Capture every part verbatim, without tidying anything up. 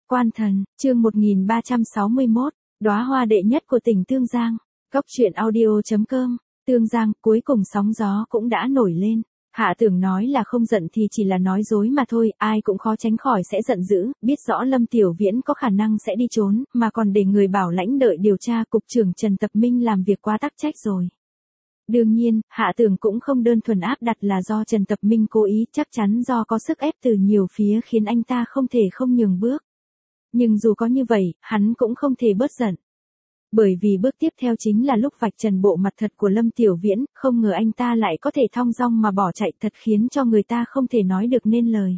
Quan thần, chương một nghìn ba trăm sáu mươi mốt, đóa hoa đệ nhất của tỉnh Tương Giang. Cốc truyện audio chấm com, Tương Giang, cuối cùng sóng gió cũng đã nổi lên. Hạ Tưởng nói là không giận thì chỉ là nói dối mà thôi, ai cũng khó tránh khỏi sẽ giận dữ, biết rõ Lâm Tiểu Viễn có khả năng sẽ đi trốn, mà còn để người bảo lãnh đợi điều tra. Cục trưởng Trần Tập Minh làm việc quá tắc trách rồi. Đương nhiên, Hạ Tưởng cũng không đơn thuần áp đặt là do Trần Tập Minh cố ý, chắc chắn do có sức ép từ nhiều phía khiến anh ta không thể không nhường bước. Nhưng dù có như vậy, hắn cũng không thể bớt giận. Bởi vì bước tiếp theo chính là lúc vạch trần bộ mặt thật của Lâm Tiểu Viễn, không ngờ anh ta lại có thể thong dong mà bỏ chạy, thật khiến cho người ta không thể nói được nên lời.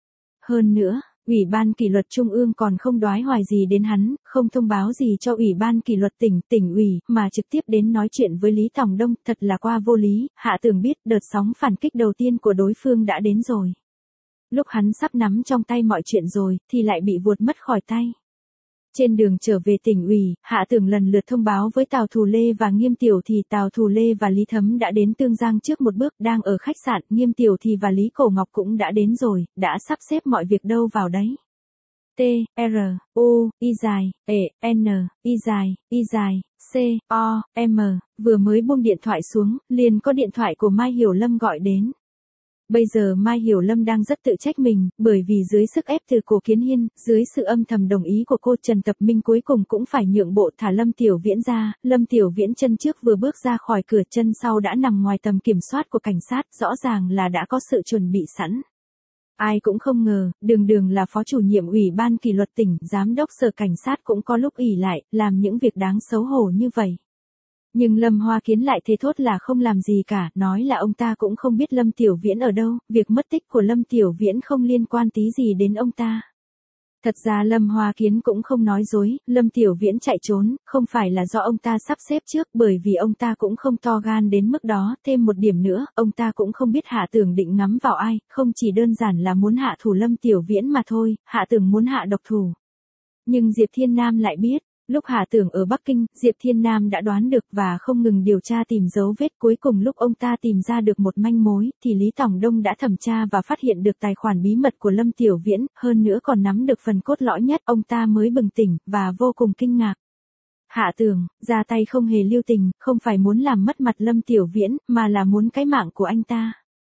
Hơn nữa, Ủy ban kỷ luật Trung ương còn không đoái hoài gì đến hắn, không thông báo gì cho Ủy ban kỷ luật tỉnh, tỉnh ủy, mà trực tiếp đến nói chuyện với Lý Tòng Đông, thật là qua vô lý. Hạ Tưởng biết đợt sóng phản kích đầu tiên của đối phương đã đến rồi. Lúc hắn sắp nắm trong tay mọi chuyện rồi, thì lại bị vuột mất khỏi tay. Trên đường trở về tỉnh ủy, Hạ Tưởng lần lượt thông báo với Tào Thù Lê và Nghiêm Tiểu thì Tào Thù Lê và Lý Thấm đã đến Tương Giang trước một bước, đang ở khách sạn. Nghiêm Tiểu thì và Lý Cổ Ngọc cũng đã đến rồi, đã sắp xếp mọi việc đâu vào đấy. T, R, U, Y dài, E, N, Y dài, Y dài, C, O, M, vừa mới buông điện thoại xuống, liền có điện thoại của Mai Hiểu Lâm gọi đến. Bây giờ Mai Hiểu Lâm đang rất tự trách mình, bởi vì dưới sức ép từ Cổ Kiến Hiên, dưới sự âm thầm đồng ý của cô, Trần Tập Minh cuối cùng cũng phải nhượng bộ thả Lâm Tiểu Viễn ra. Lâm Tiểu Viễn chân trước vừa bước ra khỏi cửa, chân sau đã nằm ngoài tầm kiểm soát của cảnh sát, rõ ràng là đã có sự chuẩn bị sẵn. Ai cũng không ngờ, đường đường là phó chủ nhiệm Ủy ban kỷ luật tỉnh, giám đốc sở cảnh sát cũng có lúc ỷ lại, làm những việc đáng xấu hổ như vậy. Nhưng Lâm Hoa Kiến lại thế thốt là không làm gì cả, nói là ông ta cũng không biết Lâm Tiểu Viễn ở đâu, việc mất tích của Lâm Tiểu Viễn không liên quan tí gì đến ông ta. Thật ra Lâm Hoa Kiến cũng không nói dối, Lâm Tiểu Viễn chạy trốn, không phải là do ông ta sắp xếp trước, bởi vì ông ta cũng không to gan đến mức đó. Thêm một điểm nữa, ông ta cũng không biết Hạ Tưởng định ngắm vào ai, không chỉ đơn giản là muốn hạ thủ Lâm Tiểu Viễn mà thôi, Hạ Tưởng muốn hạ độc thủ. Nhưng Diệp Thiên Nam lại biết. Lúc Hạ Tưởng ở Bắc Kinh, Diệp Thiên Nam đã đoán được và không ngừng điều tra tìm dấu vết. Cuối cùng lúc ông ta tìm ra được một manh mối, thì Lý Tòng Đông đã thẩm tra và phát hiện được tài khoản bí mật của Lâm Tiểu Viễn, hơn nữa còn nắm được phần cốt lõi nhất. Ông ta mới bừng tỉnh, và vô cùng kinh ngạc. Hạ Tưởng, ra tay không hề lưu tình, không phải muốn làm mất mặt Lâm Tiểu Viễn, mà là muốn cái mạng của anh ta.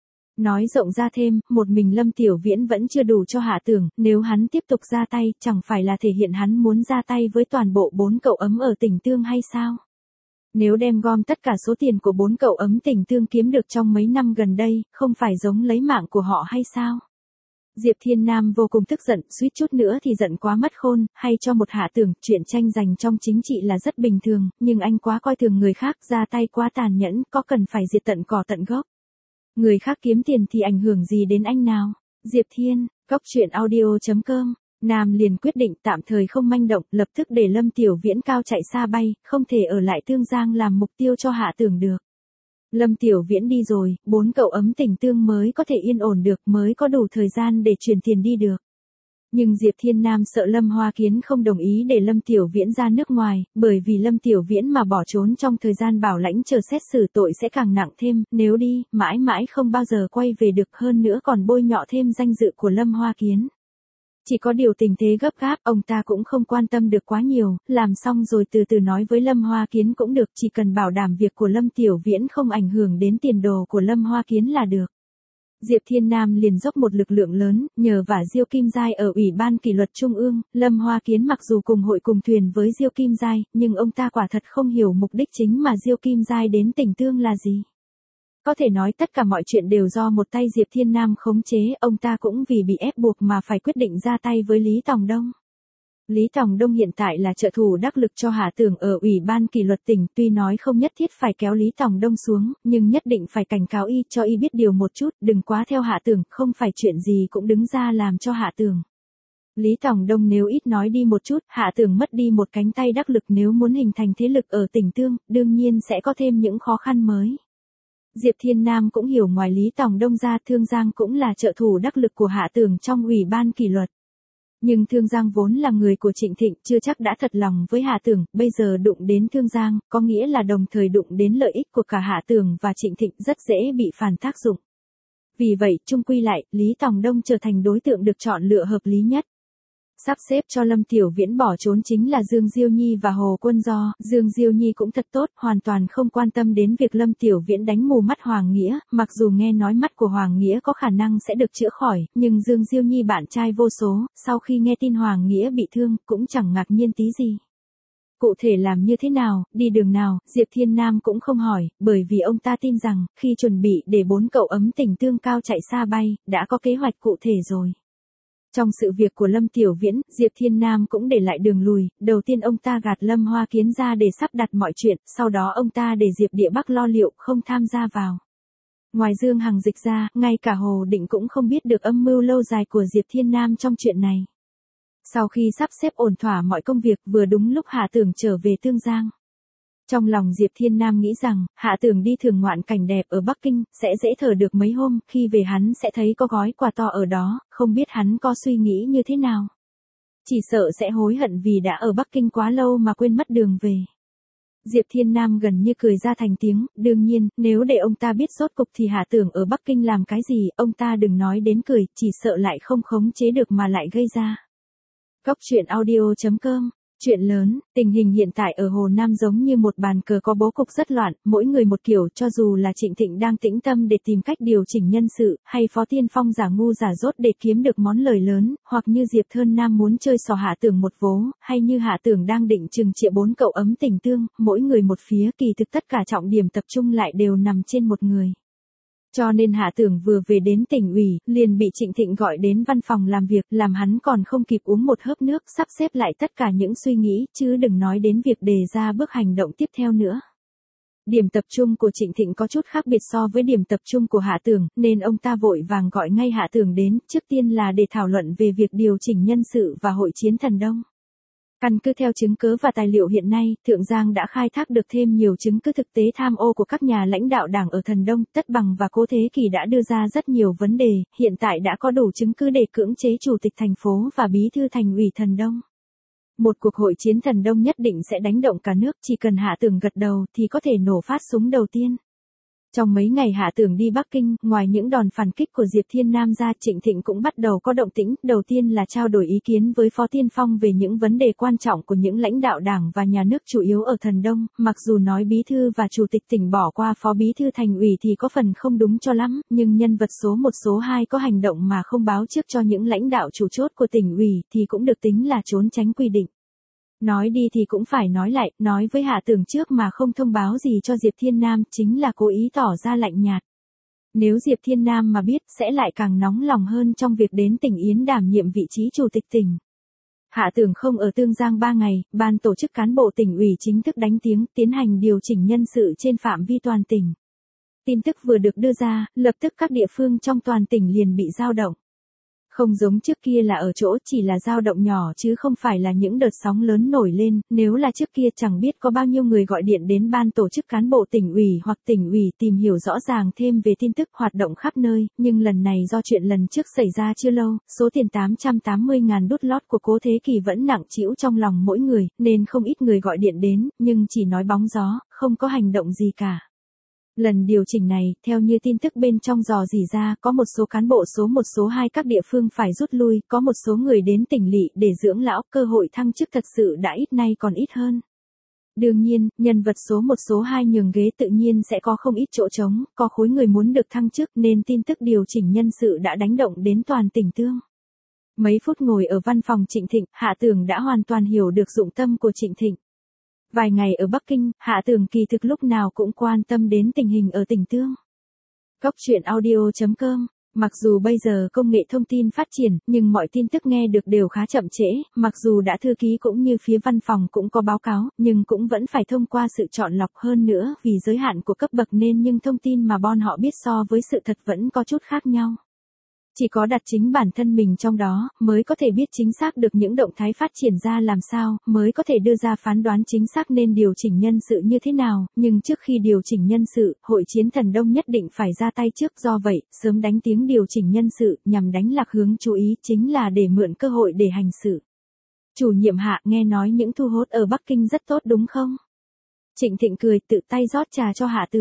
Nói rộng ra thêm, một mình Lâm Tiểu Viễn vẫn chưa đủ cho Hạ Tưởng, nếu hắn tiếp tục ra tay, chẳng phải là thể hiện hắn muốn ra tay với toàn bộ bốn cậu ấm ở tỉnh Tương hay sao? Nếu đem gom tất cả số tiền của bốn cậu ấm tỉnh Tương kiếm được trong mấy năm gần đây, không phải giống lấy mạng của họ hay sao? Diệp Thiên Nam vô cùng tức giận, suýt chút nữa thì giận quá mất khôn, hay cho một Hạ Tưởng, chuyện tranh giành trong chính trị là rất bình thường, nhưng anh quá coi thường người khác, ra tay quá tàn nhẫn, có cần phải diệt tận cỏ tận gốc. Người khác kiếm tiền thì ảnh hưởng gì đến anh nào? Diệp Thiên, Cốc truyện audio chấm com, Nam liền quyết định tạm thời không manh động, lập tức để Lâm Tiểu Viễn cao chạy xa bay, không thể ở lại Tương Giang làm mục tiêu cho Hạ Tưởng được. Lâm Tiểu Viễn đi rồi, bốn cậu ấm tỉnh Tương mới có thể yên ổn được, mới có đủ thời gian để chuyển tiền đi được. Nhưng Diệp Thiên Nam sợ Lâm Hoa Kiến không đồng ý để Lâm Tiểu Viễn ra nước ngoài, bởi vì Lâm Tiểu Viễn mà bỏ trốn trong thời gian bảo lãnh chờ xét xử tội sẽ càng nặng thêm, nếu đi, mãi mãi không bao giờ quay về được, hơn nữa còn bôi nhọ thêm danh dự của Lâm Hoa Kiến. Chỉ có điều tình thế gấp gáp, ông ta cũng không quan tâm được quá nhiều, làm xong rồi từ từ nói với Lâm Hoa Kiến cũng được, chỉ cần bảo đảm việc của Lâm Tiểu Viễn không ảnh hưởng đến tiền đồ của Lâm Hoa Kiến là được. Diệp Thiên Nam liền dốc một lực lượng lớn, nhờ vả Diêu Kim Giai ở Ủy ban kỷ luật Trung ương. Lâm Hoa Kiến mặc dù cùng hội cùng thuyền với Diêu Kim Giai, nhưng ông ta quả thật không hiểu mục đích chính mà Diêu Kim Giai đến tỉnh Tương là gì. Có thể nói tất cả mọi chuyện đều do một tay Diệp Thiên Nam khống chế, ông ta cũng vì bị ép buộc mà phải quyết định ra tay với Lý Tòng Đông. Lý Tòng Đông hiện tại là trợ thủ đắc lực cho Hạ Tưởng ở Ủy ban kỷ luật tỉnh, tuy nói không nhất thiết phải kéo Lý Tòng Đông xuống, nhưng nhất định phải cảnh cáo y, cho y biết điều một chút, đừng quá theo Hạ Tưởng, không phải chuyện gì cũng đứng ra làm cho Hạ Tưởng. Lý Tòng Đông nếu ít nói đi một chút, Hạ Tưởng mất đi một cánh tay đắc lực, nếu muốn hình thành thế lực ở tỉnh Tương, đương nhiên sẽ có thêm những khó khăn mới. Diệp Thiên Nam cũng hiểu ngoài Lý Tòng Đông ra, Thương Giang cũng là trợ thủ đắc lực của Hạ Tưởng trong Ủy ban kỷ luật. Nhưng Thương Giang vốn là người của Trịnh Thịnh, chưa chắc đã thật lòng với Hạ Tưởng, bây giờ đụng đến Thương Giang, có nghĩa là đồng thời đụng đến lợi ích của cả Hạ Tưởng và Trịnh Thịnh, rất dễ bị phản tác dụng. Vì vậy, chung quy lại, Lý Tòng Đông trở thành đối tượng được chọn lựa hợp lý nhất. Sắp xếp cho Lâm Tiểu Viễn bỏ trốn chính là Dương Diêu Nhi và Hồ Quân Do, Dương Diêu Nhi cũng thật tốt, hoàn toàn không quan tâm đến việc Lâm Tiểu Viễn đánh mù mắt Hoàng Nghĩa, mặc dù nghe nói mắt của Hoàng Nghĩa có khả năng sẽ được chữa khỏi, nhưng Dương Diêu Nhi bạn trai vô số, sau khi nghe tin Hoàng Nghĩa bị thương, cũng chẳng ngạc nhiên tí gì. Cụ thể làm như thế nào, đi đường nào, Diệp Thiên Nam cũng không hỏi, bởi vì ông ta tin rằng, khi chuẩn bị để bốn cậu ấm tình tương cao chạy xa bay, đã có kế hoạch cụ thể rồi. Trong sự việc của Lâm Tiểu Viễn, Diệp Thiên Nam cũng để lại đường lùi, đầu tiên ông ta gạt Lâm Hoa Kiến ra để sắp đặt mọi chuyện, sau đó ông ta để Diệp Địa Bắc lo liệu không tham gia vào. Ngoài Dương Hằng Dịch ra, ngay cả Hồ Định cũng không biết được âm mưu lâu dài của Diệp Thiên Nam trong chuyện này. Sau khi sắp xếp ổn thỏa mọi công việc, vừa đúng lúc Hạ Tưởng trở về Tương Giang. Trong lòng Diệp Thiên Nam nghĩ rằng, Hạ Tưởng đi thưởng ngoạn cảnh đẹp ở Bắc Kinh, sẽ dễ thở được mấy hôm, khi về hắn sẽ thấy có gói quà to ở đó, không biết hắn có suy nghĩ như thế nào. Chỉ sợ sẽ hối hận vì đã ở Bắc Kinh quá lâu mà quên mất đường về. Diệp Thiên Nam gần như cười ra thành tiếng, đương nhiên, nếu để ông ta biết rốt cục thì Hạ Tưởng ở Bắc Kinh làm cái gì, ông ta đừng nói đến cười, chỉ sợ lại không khống chế được mà lại gây ra. Cốc truyện audio chấm com. Chuyện lớn, tình hình hiện tại ở Hồ Nam giống như một bàn cờ có bố cục rất loạn, mỗi người một kiểu, cho dù là Trịnh Thịnh đang tĩnh tâm để tìm cách điều chỉnh nhân sự, hay Phó Tiên Phong giả ngu giả dốt để kiếm được món lời lớn, hoặc như Diệp Thơn Nam muốn chơi xò Hạ Tưởng một vố, hay như Hạ Tưởng đang định trừng trị bốn cậu ấm tình tương, mỗi người một phía, kỳ thực tất cả trọng điểm tập trung lại đều nằm trên một người. Cho nên Hạ Tưởng vừa về đến tỉnh ủy, liền bị Trịnh Thịnh gọi đến văn phòng làm việc, làm hắn còn không kịp uống một hớp nước, sắp xếp lại tất cả những suy nghĩ, chứ đừng nói đến việc đề ra bước hành động tiếp theo nữa. Điểm tập trung của Trịnh Thịnh có chút khác biệt so với điểm tập trung của Hạ Tưởng, nên ông ta vội vàng gọi ngay Hạ Tưởng đến, trước tiên là để thảo luận về việc điều chỉnh nhân sự và hội chiến thần Đông. Căn cứ theo chứng cứ và tài liệu hiện nay, Thượng Giang đã khai thác được thêm nhiều chứng cứ thực tế tham ô của các nhà lãnh đạo đảng ở Thần Đông, Tất Bằng và Cố Thế Kỳ đã đưa ra rất nhiều vấn đề, hiện tại đã có đủ chứng cứ để cưỡng chế chủ tịch thành phố và bí thư thành ủy Thần Đông. Một cuộc hội chiến Thần Đông nhất định sẽ đánh động cả nước, chỉ cần Hạ Tưởng gật đầu thì có thể nổ phát súng đầu tiên. Trong mấy ngày Hạ Tưởng đi Bắc Kinh, ngoài những đòn phản kích của Diệp Thiên Nam ra, Trịnh Thịnh cũng bắt đầu có động tĩnh, đầu tiên là trao đổi ý kiến với Phó Tiên Phong về những vấn đề quan trọng của những lãnh đạo đảng và nhà nước chủ yếu ở Thần Đông, mặc dù nói bí thư và chủ tịch tỉnh bỏ qua phó bí thư thành ủy thì có phần không đúng cho lắm, nhưng nhân vật số một số hai có hành động mà không báo trước cho những lãnh đạo chủ chốt của tỉnh ủy thì cũng được tính là trốn tránh quy định. Nói đi thì cũng phải nói lại, nói với Hạ Tưởng trước mà không thông báo gì cho Diệp Thiên Nam chính là cố ý tỏ ra lạnh nhạt. Nếu Diệp Thiên Nam mà biết sẽ lại càng nóng lòng hơn trong việc đến tỉnh Yến đảm nhiệm vị trí chủ tịch tỉnh. Hạ Tưởng không ở Tương Giang ba ngày, ban tổ chức cán bộ tỉnh ủy chính thức đánh tiếng tiến hành điều chỉnh nhân sự trên phạm vi toàn tỉnh. Tin tức vừa được đưa ra, lập tức các địa phương trong toàn tỉnh liền bị dao động. Không giống trước kia là ở chỗ chỉ là dao động nhỏ chứ không phải là những đợt sóng lớn nổi lên, nếu là trước kia chẳng biết có bao nhiêu người gọi điện đến ban tổ chức cán bộ tỉnh ủy hoặc tỉnh ủy tìm hiểu rõ ràng thêm về tin tức hoạt động khắp nơi, nhưng lần này do chuyện lần trước xảy ra chưa lâu, số tiền tám trăm tám mươi ngàn đút lót của Cố Thế Kỳ vẫn nặng trĩu trong lòng mỗi người, nên không ít người gọi điện đến, nhưng chỉ nói bóng gió, không có hành động gì cả. Lần điều chỉnh này, theo như tin tức bên trong dò dỉ ra, có một số cán bộ số một số hai các địa phương phải rút lui, có một số người đến tỉnh lỵ để dưỡng lão, cơ hội thăng chức thật sự đã ít nay còn ít hơn. Đương nhiên, nhân vật số một số hai nhường ghế tự nhiên sẽ có không ít chỗ trống, có khối người muốn được thăng chức nên tin tức điều chỉnh nhân sự đã đánh động đến toàn tỉnh Tương. Mấy phút ngồi ở văn phòng Trịnh Thịnh, Hạ Tưởng đã hoàn toàn hiểu được dụng tâm của Trịnh Thịnh. Vài ngày ở Bắc Kinh, Hạ Tưởng kỳ thực lúc nào cũng quan tâm đến tình hình ở tỉnh Tương. Cốc truyện audio chấm com. Mặc dù bây giờ công nghệ thông tin phát triển, nhưng mọi tin tức nghe được đều khá chậm trễ, mặc dù đã thư ký cũng như phía văn phòng cũng có báo cáo, nhưng cũng vẫn phải thông qua sự chọn lọc hơn nữa vì giới hạn của cấp bậc nên nhưng thông tin mà bọn họ biết so với sự thật vẫn có chút khác nhau. Chỉ có đặt chính bản thân mình trong đó, mới có thể biết chính xác được những động thái phát triển ra làm sao, mới có thể đưa ra phán đoán chính xác nên điều chỉnh nhân sự như thế nào, nhưng trước khi điều chỉnh nhân sự, hội chiến thần Đông nhất định phải ra tay trước, do vậy, sớm đánh tiếng điều chỉnh nhân sự, nhằm đánh lạc hướng chú ý chính là để mượn cơ hội để hành sự. Chủ nhiệm Hạ nghe nói những thu hút ở Bắc Kinh rất tốt đúng không? Trịnh Thịnh cười tự tay rót trà cho Hạ Tưởng.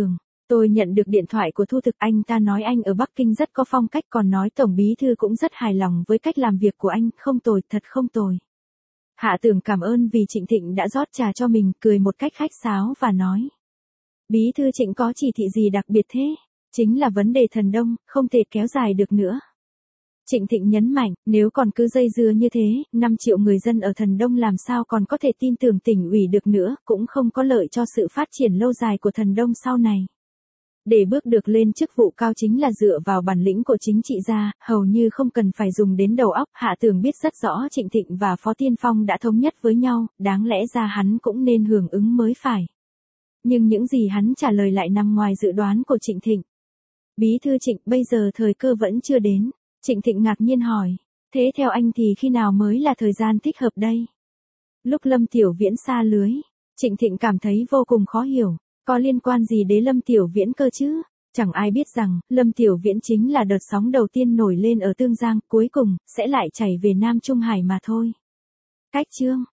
Tôi nhận được điện thoại của Thu Thực, anh ta nói anh ở Bắc Kinh rất có phong cách, còn nói Tổng Bí Thư cũng rất hài lòng với cách làm việc của anh, không tồi, thật không tồi. Hạ Tưởng cảm ơn vì Trịnh Thịnh đã rót trà cho mình, cười một cách khách sáo và nói. Bí Thư Trịnh có chỉ thị gì đặc biệt thế? Chính là vấn đề Thần Đông, không thể kéo dài được nữa. Trịnh Thịnh nhấn mạnh, nếu còn cứ dây dưa như thế, năm triệu người dân ở Thần Đông làm sao còn có thể tin tưởng tỉnh ủy được nữa, cũng không có lợi cho sự phát triển lâu dài của Thần Đông sau này. Để bước được lên chức vụ cao chính là dựa vào bản lĩnh của chính trị gia, hầu như không cần phải dùng đến đầu óc. Hạ Tưởng biết rất rõ Trịnh Thịnh và Phó Tiên Phong đã thống nhất với nhau, đáng lẽ ra hắn cũng nên hưởng ứng mới phải. Nhưng những gì hắn trả lời lại nằm ngoài dự đoán của Trịnh Thịnh. Bí thư Trịnh, bây giờ thời cơ vẫn chưa đến. Trịnh Thịnh ngạc nhiên hỏi, thế theo anh thì khi nào mới là thời gian thích hợp đây? Lúc Lâm Tiểu Viễn sa lưới, Trịnh Thịnh cảm thấy vô cùng khó hiểu, có liên quan gì đến Lâm Tiểu Viễn cơ chứ? Chẳng ai biết rằng, Lâm Tiểu Viễn chính là đợt sóng đầu tiên nổi lên ở Tương Giang, cuối cùng, sẽ lại chảy về Nam Trung Hải mà thôi. Cách chương